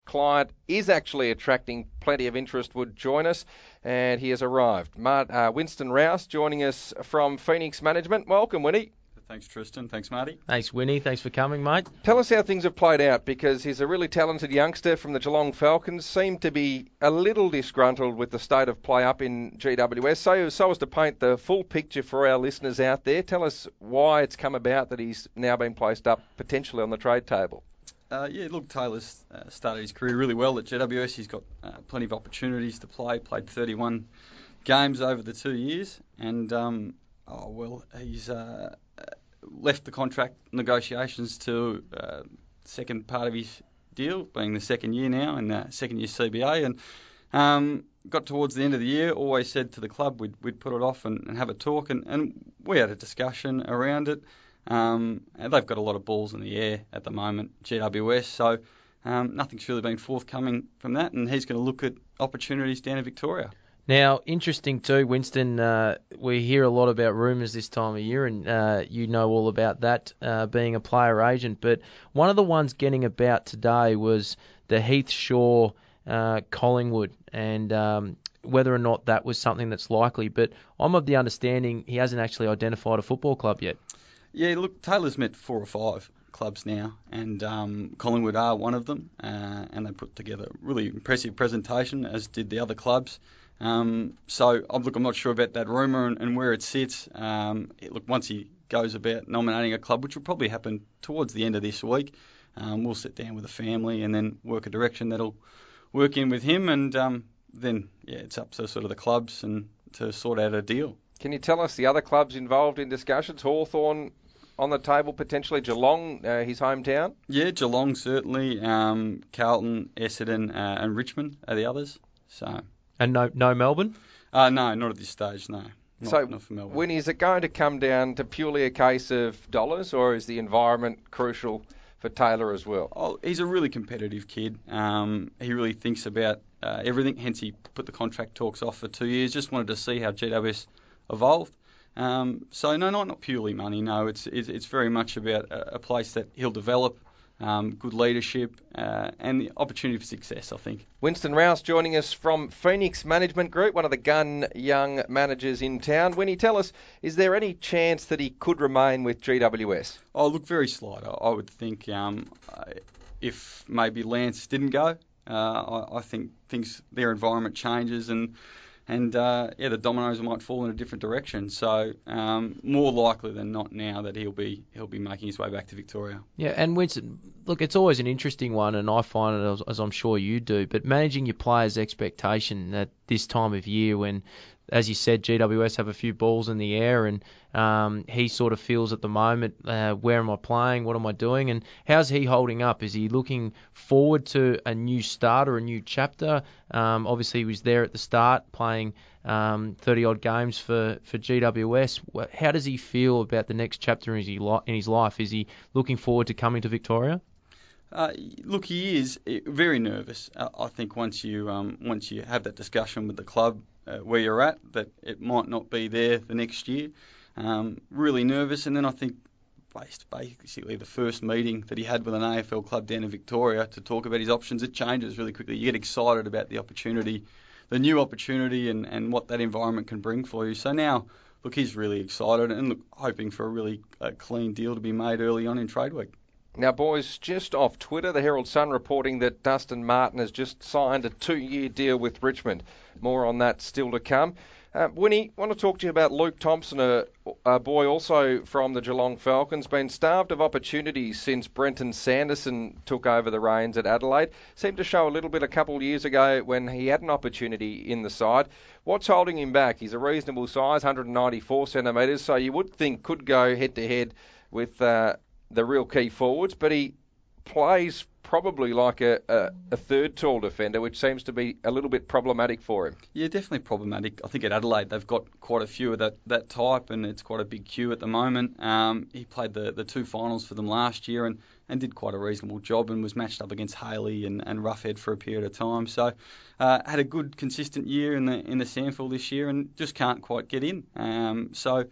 client is actually attracting plenty of interest would join us, and he has arrived. Winston Rouse joining us from Phoenix Management. Welcome, Winnie. Thanks, Tristan. Thanks, Marty. Thanks, Winnie. Thanks for coming, mate. Tell us how things have played out, because he's a really talented youngster from the Geelong Falcons. Seemed to be a little disgruntled with the state of play up in GWS. So as to paint the full picture for our listeners out there, tell us why it's come about that he's now been placed up potentially on the trade table. Taylor's started his career really well at GWS. He's got plenty of opportunities to play. Played 31 games over the 2 years, and he's left the contract negotiations to second part of his deal, being the second year now, and the second year CBA, and got towards the end of the year. Always said to the club we'd put it off and have a talk, and we had a discussion around it. And they've got a lot of balls in the air at the moment, GWS, so nothing's really been forthcoming from that, and he's going to look at opportunities down in Victoria. Now, interesting too, Winston, we hear a lot about rumours this time of year, and you know all about that, being a player agent, but one of the ones getting about today was the Heath Shaw Collingwood, and whether or not that was something that's likely, but I'm of the understanding he hasn't actually identified a football club yet. Yeah, look, Taylor's met 4 or 5 clubs now, and Collingwood are one of them, and they put together a really impressive presentation, as did the other clubs. I'm not sure about that rumour and where it sits. Once he goes about nominating a club, which will probably happen towards the end of this week, we'll sit down with the family and then work a direction that'll work in with him, and then it's up to sort of the clubs and to sort out a deal. Can you tell us the other clubs involved in discussions? Hawthorn on the table, potentially Geelong, his hometown? Yeah, Geelong certainly, Carlton, Essendon and Richmond are the others. So. And no Melbourne? No, not at this stage, no. Not for Melbourne. Winnie, is it going to come down to purely a case of dollars, or is the environment crucial for Taylor as well? Oh, he's a really competitive kid. He really thinks about everything, hence he put the contract talks off for 2 years. Just wanted to see how GWS evolved. Not purely money, no. It's very much about a place that he'll develop, good leadership, and the opportunity for success, I think. Winston Rouse joining us from Phoenix Management Group, one of the gun young managers in town. Winnie, tell us, is there any chance that he could remain with GWS? Oh, look, very slight. I would think if maybe Lance didn't go, I think their environment changes and the dominoes might fall in a different direction. So more likely than not now that he'll be making his way back to Victoria. Yeah, and Winston, look, it's always an interesting one, and I find it, as I'm sure you do, but managing your players' expectation at this time of year when, as you said, GWS have a few balls in the air, and he sort of feels at the moment, where am I playing, what am I doing, and how's he holding up? Is he looking forward to a new start or a new chapter? Obviously, he was there at the start playing 30-odd games for GWS. How does he feel about the next chapter in his life? Is he looking forward to coming to Victoria? Look, he is very nervous. I think once you have that discussion with the club where you're at, that it might not be there the next year. Really nervous, and then I think basically the first meeting that he had with an AFL club down in Victoria to talk about his options, it changes really quickly. You get excited about the opportunity, the new opportunity, and what that environment can bring for you. So now, look, he's really excited and hoping for a really clean deal to be made early on in trade week. Now, boys, just off Twitter, the Herald Sun reporting that Dustin Martin has just signed a 2-year deal with Richmond. More on that still to come. Winnie, I want to talk to you about Luke Thompson, a boy also from the Geelong Falcons, been starved of opportunities since Brenton Sanderson took over the reins at Adelaide. Seemed to show a little bit a couple of years ago when he had an opportunity in the side. What's holding him back? He's a reasonable size, 194 centimetres, so you would think could go head-to-head with the real key forwards, but he plays probably like a third tall defender, which seems to be a little bit problematic for him. Yeah, definitely problematic. I think at Adelaide they've got quite a few of that type, and it's quite a big queue at the moment. He played the 2 finals for them last year and did quite a reasonable job, and was matched up against Haley and Roughhead for a period of time. So had a good consistent year in the SANFL this year, and just can't quite get in. So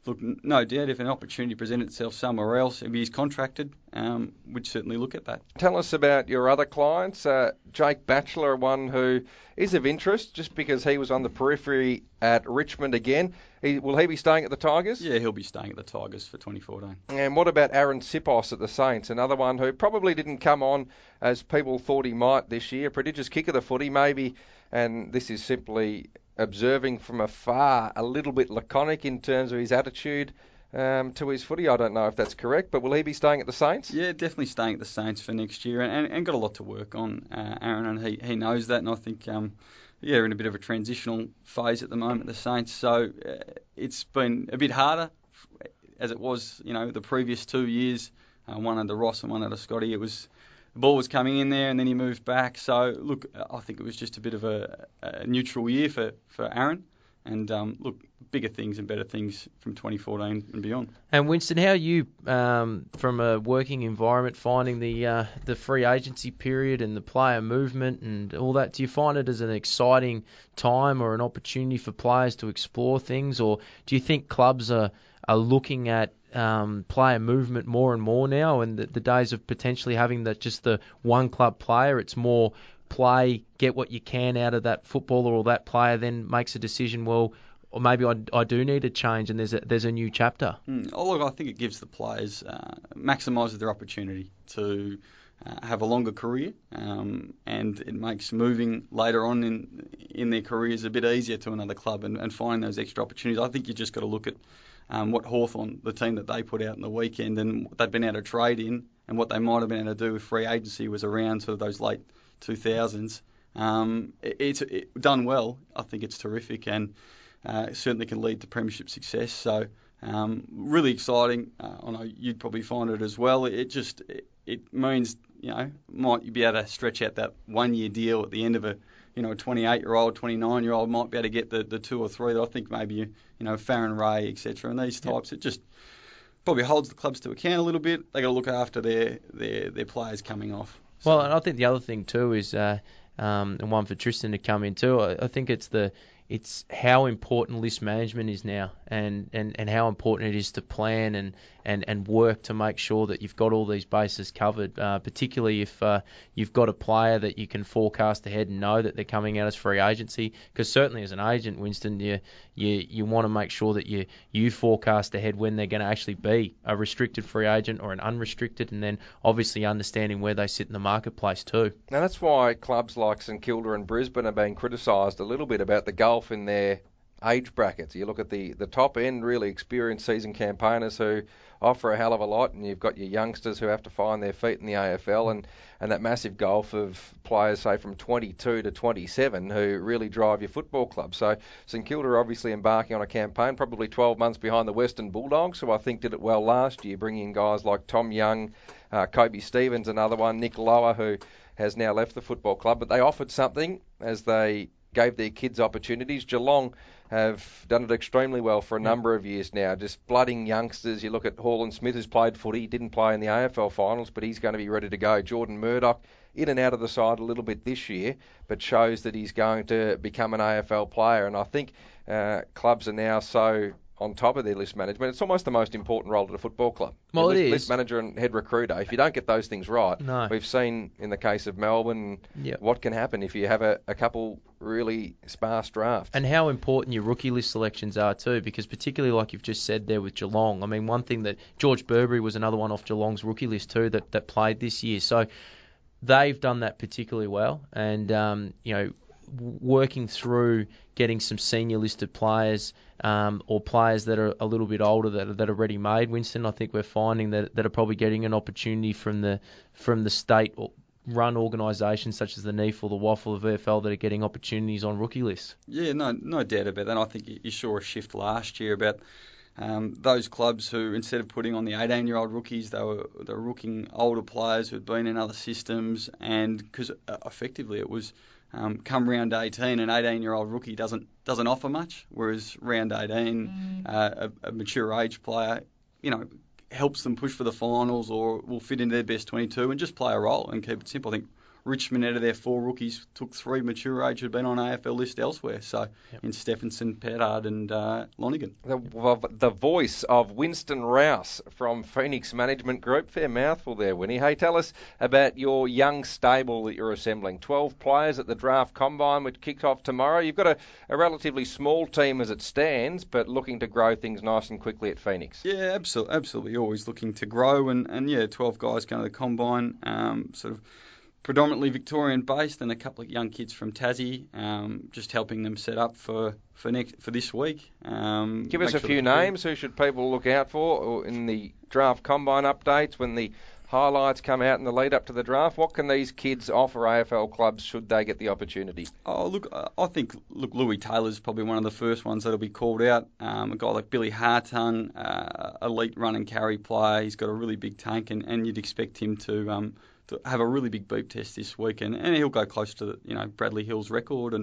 look, no doubt if an opportunity presented itself somewhere else, if he's contracted, we'd certainly look at that. Tell us about your other clients. Jake Batchelor, one who is of interest just because he was on the periphery at Richmond again. Will he be staying at the Tigers? Yeah, he'll be staying at the Tigers for 2014. And what about Aaron Sipos at the Saints? Another one who probably didn't come on as people thought he might this year. Prodigious kick of the footy, maybe, and this is simply observing from afar, a little bit laconic in terms of his attitude to his footy. I don't know if that's correct, but will he be staying at the Saints? Yeah, definitely staying at the Saints for next year, and got a lot to work on, Aaron, and he knows that, and I think in a bit of a transitional phase at the moment, the Saints, so it's been a bit harder as it was, the previous 2 years, one under Ross and one under Scotty. The ball was coming in there and then he moved back. So, look, I think it was just a bit of a neutral year for Aaron. And, look, bigger things and better things from 2014 and beyond. And, Winston, how are you, from a working environment, finding the free agency period and the player movement and all that? Do you find it as an exciting time or an opportunity for players to explore things? Or do you think clubs are looking at player movement more and more now, and the days of potentially having just the one club player, it's more play, get what you can out of that footballer or that player, then makes a decision, well, or maybe I do need a change and there's a new chapter? Look, I think it gives the players, maximises their opportunity to have a longer career, and it makes moving later on in their careers a bit easier to another club and finding those extra opportunities. I think you just got to look at what Hawthorn, the team that they put out in the weekend, and what they've been able to trade in, and what they might have been able to do with free agency was around sort of those late 2000s. It's done well. I think it's terrific, and certainly can lead to premiership success. So really exciting. I know you'd probably find it as well. It means might you be able to stretch out that 1 year deal at the end of a 28-year-old, 29-year-old might be able to get the 2 or 3 that I think maybe Farron Ray, etc. and these types. Yep. It just probably holds the clubs to account a little bit. They got to look after their players coming off. So. Well, and I think the other thing too is and one for Tristan to come in too. I think it's how important list management is now, and how important it is to plan and work to make sure that you've got all these bases covered, particularly if you've got a player that you can forecast ahead and know that they're coming out as free agency. Because certainly as an agent, Winston, you want to make sure that you forecast ahead when they're going to actually be a restricted free agent or an unrestricted, and then obviously understanding where they sit in the marketplace too. Now that's why clubs like St Kilda and Brisbane are being criticised a little bit about the golf in their age brackets. You look at the top end, really experienced season campaigners who offer a hell of a lot, and you've got your youngsters who have to find their feet in the AFL, and that massive gulf of players, say, from 22 to 27 who really drive your football club. So St Kilda are obviously embarking on a campaign, probably 12 months behind the Western Bulldogs, who I think did it well last year, bringing in guys like Tom Young, Kobe Stevens, another one, Nick Lower, who has now left the football club. But they offered something as they gave their kids opportunities. Geelong have done it extremely well for a number of years now, just blooding youngsters. You look at Hall and Smith, who's played footy, didn't play in the AFL finals, but he's going to be ready to go. Jordan Murdoch, in and out of the side a little bit this year, but shows that he's going to become an AFL player. And I think clubs are now so on top of their list management. It's almost the most important role at a football club. Well, it is. List manager and head recruiter. If you don't get those things right, no. We've seen in the case of Melbourne what can happen if you have a couple really sparse drafts. And how important your rookie list selections are too, because particularly like you've just said there with Geelong, I mean, one thing that George Burberry was another one off Geelong's rookie list too that played this year. So they've done that particularly well, and working through getting some senior listed players or players that are a little bit older that are ready made. Winston, I think we're finding that are probably getting an opportunity from the state run organisations such as the NEAF or the WAFL of VFL that are getting opportunities on rookie lists. Yeah, no doubt about that. I think you saw a shift last year about those clubs who, instead of putting on the 18-year-old rookies, they were rooking older players who had been in other systems, and because effectively it was come round 18, an 18-year-old rookie doesn't offer much, whereas round 18, a mature age player, helps them push for the finals or will fit into their best 22 and just play a role and keep it simple. I think Richmond, out of their 4 rookies, took 3 mature age who'd been on AFL list elsewhere. So in Stephenson, Pettard and Lonigan. The voice of Winston Rouse from Phoenix Management Group. Fair mouthful there, Winnie. Hey, tell us about your young stable that you're assembling. 12 players at the draft combine, which kicks off tomorrow. You've got a relatively small team as it stands, but looking to grow things nice and quickly at Phoenix. Yeah, absolutely. Always looking to grow, and 12 guys going to the combine, sort of predominantly Victorian based, and a couple of young kids from Tassie, just helping them set up for this week. Give us a few names. Who should people look out for in the draft combine updates when the highlights come out in the lead up to the draft? What can these kids offer AFL clubs should they get the opportunity? Oh, look, I think Louis Taylor's probably one of the first ones that'll be called out. A guy like Billy Hartung, elite run and carry player. He's got a really big tank, and you'd expect him to have a really big beep test this week, and he'll go close to Bradley Hill's record,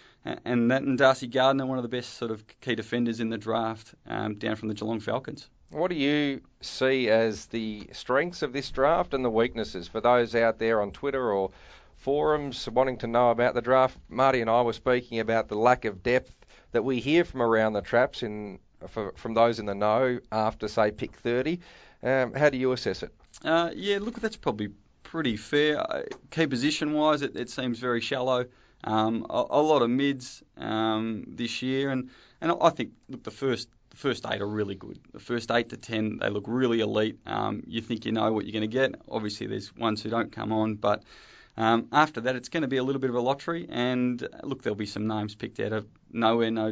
and Darcy Gardner, one of the best sort of key defenders in the draft, down from the Geelong Falcons. What do you see as the strengths of this draft and the weaknesses for those out there on Twitter or forums wanting to know about the draft? Marty and I were speaking about the lack of depth that we hear from around the traps from those in the know after, say, pick 30. How do you assess it? Look, that's probably pretty fair. Key position-wise, it seems very shallow. A lot of mids this year, and I think, look, the first 8 are really good. The first 8 to 10, they look really elite. You think you know what you're going to get. Obviously, there's ones who don't come on, but after that, it's going to be a little bit of a lottery. And look, there'll be some names picked out of nowhere, no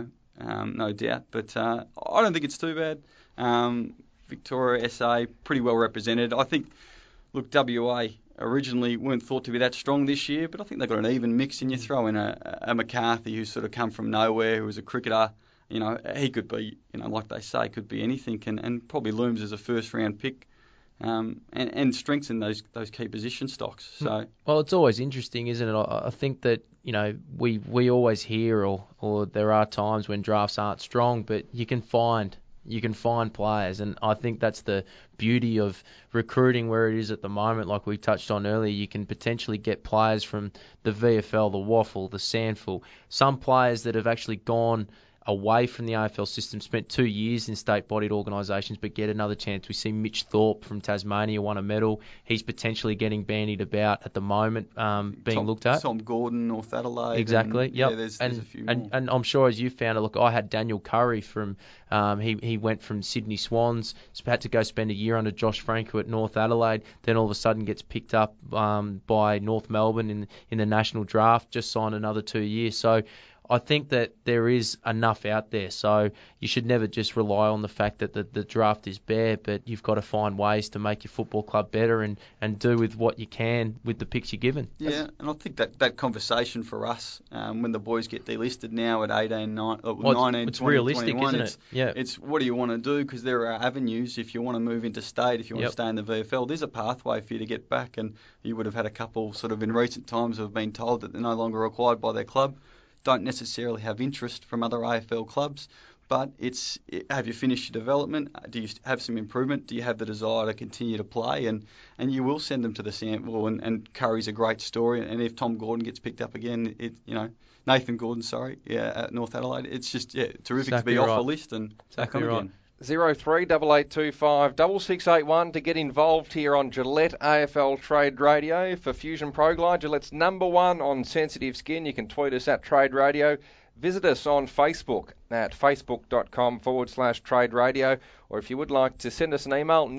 doubt. But I don't think it's too bad. Victoria, SA, pretty well represented. I think, look, WA originally weren't thought to be that strong this year, but I think they've got an even mix. And you throw in a McCarthy who's sort of come from nowhere, who was a cricketer. He could be, like they say, could be anything, and probably looms as a first-round pick, and strengthen those key position stocks. So, well, it's always interesting, isn't it? I think that we always hear, or there are times when drafts aren't strong, but you can find players, and I think that's the beauty of recruiting where it is at the moment. Like we touched on earlier, you can potentially get players from the VFL, the Waffle, the Sandful, some players that have actually gone away from the AFL system, spent 2 years in state-bodied organisations, but get another chance. We see Mitch Thorpe from Tasmania won a medal. He's potentially getting bandied about at the moment, being looked at. Tom Gordon, North Adelaide. Exactly, yep. Yeah, there's a few more. And I'm sure as you found it, look, I had Daniel Curry from, he went from Sydney Swans, had to go spend a year under Josh Franco at North Adelaide, then all of a sudden gets picked up by North Melbourne in the national draft, just signed another 2 years. So I think that there is enough out there, so you should never just rely on the fact that the draft is bare, but you've got to find ways to make your football club better and do with what you can with the picks you're given. Yeah, and I think that conversation for us, when the boys get delisted now at 18, 19, it's 20, realistic, 21, isn't it? Yeah. It's what do you want to do, because there are avenues if you want to move into state, if you want to stay in the VFL, there's a pathway for you to get back, and you would have had a couple sort of in recent times who have been told that they're no longer required by their club. Don't necessarily have interest from other AFL clubs, but have you finished your development? Do you have some improvement? Do you have the desire to continue to play? And you will send them to the sample, and Curry's a great story. And if Tom Gordon gets picked up again, Nathan Gordon, at North Adelaide, it's just terrific to be off a list and back on again. 038825 6681 to get involved here on Gillette AFL Trade Radio for Fusion Pro Glide. Gillette's #1 on sensitive skin. You can tweet us at Trade Radio. Visit us on Facebook at facebook.com/Trade Radio. Or if you would like to send us an email,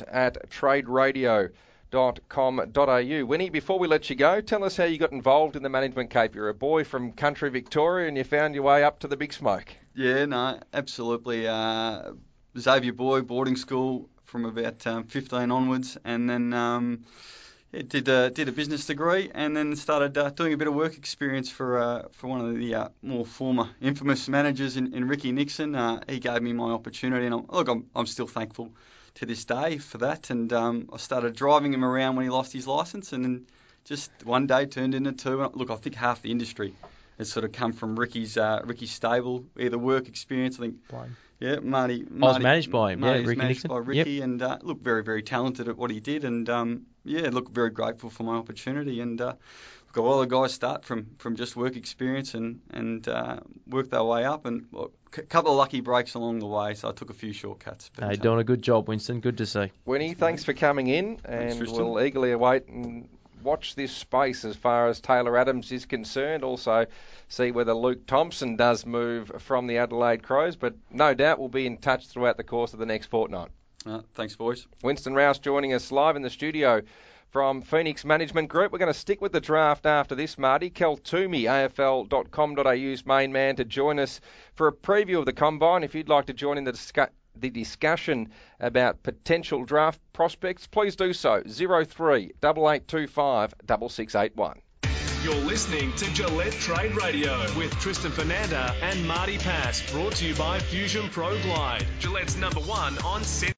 news@traderadio.com.au. Winnie, before we let you go, tell us how you got involved in the Management Cape. You're a boy from country Victoria and you found your way up to the big smoke. Yeah, no, absolutely. Xavier boy, boarding school from about 15 onwards, and then did a business degree, and then started doing a bit of work experience for one of the more former infamous managers in Ricky Nixon. He gave me my opportunity, and I'm still thankful to this day for that. And I started driving him around when he lost his licence, and then just one day turned into two. Look, I think half the industry has sort of come from Ricky's stable, either work experience. I think Yeah, Marty. I was managed by him. Marty Yeah, was Ricky managed Nixon. by Ricky, and look, very, very talented at what he did, and look, very grateful for my opportunity, and look, a lot of guys start from just work experience and work their way up, and a couple of lucky breaks along the way, so I took a few shortcuts. Hey, doing a good job, Winston. Good to see. Winnie, thanks for coming in, and we'll eagerly await and watch this space as far as Taylor Adams is concerned. Also, see whether Luke Thompson does move from the Adelaide Crows, but no doubt we'll be in touch throughout the course of the next fortnight. Thanks, boys. Winston Rouse joining us live in the studio from Phoenix Management Group. We're going to stick with the draft after this, Marty. Kel Toomey, AFL.com.au's main man, to join us for a preview of the Combine. If you'd like to join in the discussion about potential draft prospects, please do so. 03 8825 6681. You're listening to Gillette Trade Radio with Tristan Fernanda and Marty Pass, brought to you by Fusion Pro Glide, Gillette's #1 on set.